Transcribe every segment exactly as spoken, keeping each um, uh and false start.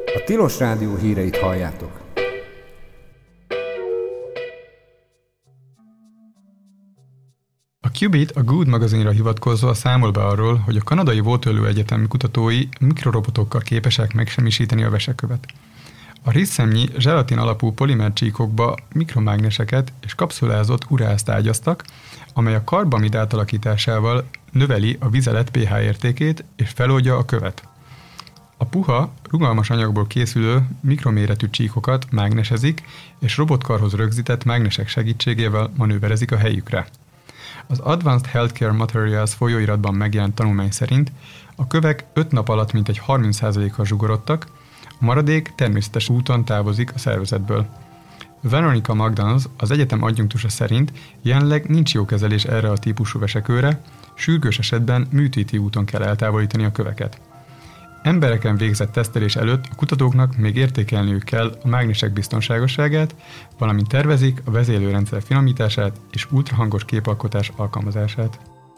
A Tilos Rádió híreit halljátok. A Qubit a Good magazinra hivatkozva számol be arról, hogy a kanadai Waterloo Egyetem kutatói mikrorobotokkal képesek megsemmisíteni a vesekövet. A rizszemnyi zselatin alapú polimer csíkokba mikromágneseket és kapszulázott urázt ágyaztak, amely a karbamid átalakításával növeli a vizelet pH értékét és feloldja a követ. A puha, rugalmas anyagból készülő mikroméretű csíkokat mágnesezik, és robotkarhoz rögzített mágnesek segítségével manőverezik a helyükre. Az Advanced Healthcare Materials folyóiratban megjelent tanulmány szerint a kövek öt nap alatt mintegy harminc százalékkal zsugorodtak, a maradék természetes úton távozik a szervezetből. Veronica McDonald, az egyetem adjunktusa szerint jelenleg nincs jó kezelés erre a típusú vesekőre, sürgős esetben műtéti úton kell eltávolítani a köveket. Embereken végzett tesztelés előtt a kutatóknak még értékelniük kell a mágnesek biztonságosságát, valamint tervezik a vezérlőrendszer finomítását és ultrahangos képalkotás alkalmazását.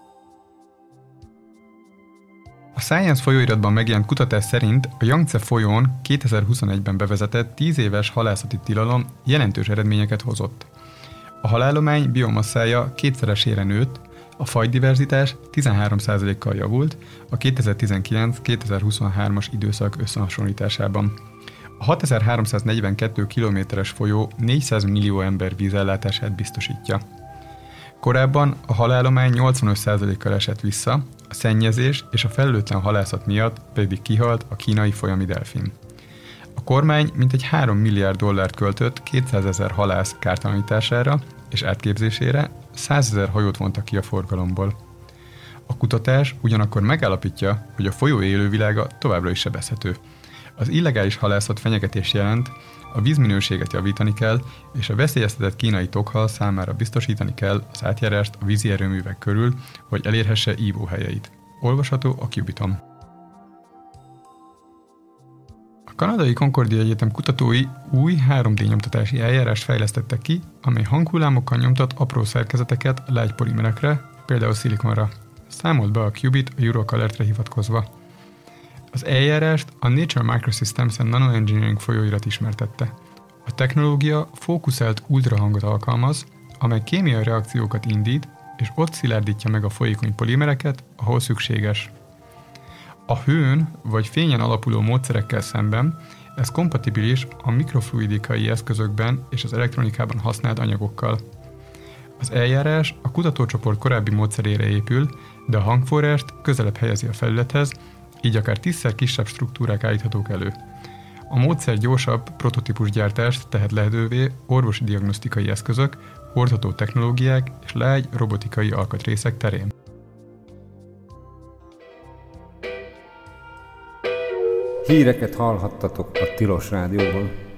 A Science folyóiratban megjelent kutatás szerint a Yangtze folyón kétezer-huszonegyben bevezetett tíz éves halászati tilalom jelentős eredményeket hozott. A halállomány biomasszája kétszeresére nőtt, a fajdiverzitás tizenhárom százalékkal javult a kétezer-tizenkilenc-kétezer-huszonhármas időszak összehasonlításában. A hatezer-háromszáznegyvenkettő kilométeres folyó négyszáz millió ember vízellátását biztosítja. Korábban a halállomány nyolcvanöt százalékkal esett vissza, a szennyezés és a felelőtlen halászat miatt pedig kihalt a kínai folyami delfin. A kormány mintegy három milliárd dollárt költött kétszázezer halász kártalanítására és átképzésére, százezer hajót vontak ki a forgalomból. A kutatás ugyanakkor megállapítja, hogy a folyó élővilága továbbra is sebezhető. Az illegális halászat fenyegetés jelent, a vízminőséget javítani kell, és a veszélyeztetett kínai tokhal számára biztosítani kell az átjárást a vízi erőművek körül, hogy elérhesse ívóhelyeit. Olvasható a Qubiton. A kanadai Concordia Egyetem kutatói új három dé nyomtatási eljárást fejlesztettek ki, amely hanghullámokkal nyomtat apró szerkezeteket lágy polimerekre, például szilikonra. Számolt be a Qubit a Eurocolor-re hivatkozva. Az eljárást a Nature Microsystems and Nanoengineering folyóirat ismertette. A technológia fókuszált ultrahangot alkalmaz, amely kémiai reakciókat indít, és ott szilárdítja meg a folyékony polimereket, ahol szükséges. A hőn vagy fényen alapuló módszerekkel szemben ez kompatibilis a mikrofluidikai eszközökben és az elektronikában használt anyagokkal. Az eljárás a kutatócsoport korábbi módszerére épül, de a hangforrást közelebb helyezi a felülethez, így akár tízszer kisebb struktúrák állíthatók elő. A módszer gyorsabb prototípusgyártást tehet lehetővé orvosi diagnosztikai eszközök, hordható technológiák és lágy robotikai alkatrészek terén. Híreket hallhattatok a Tilos Rádióban.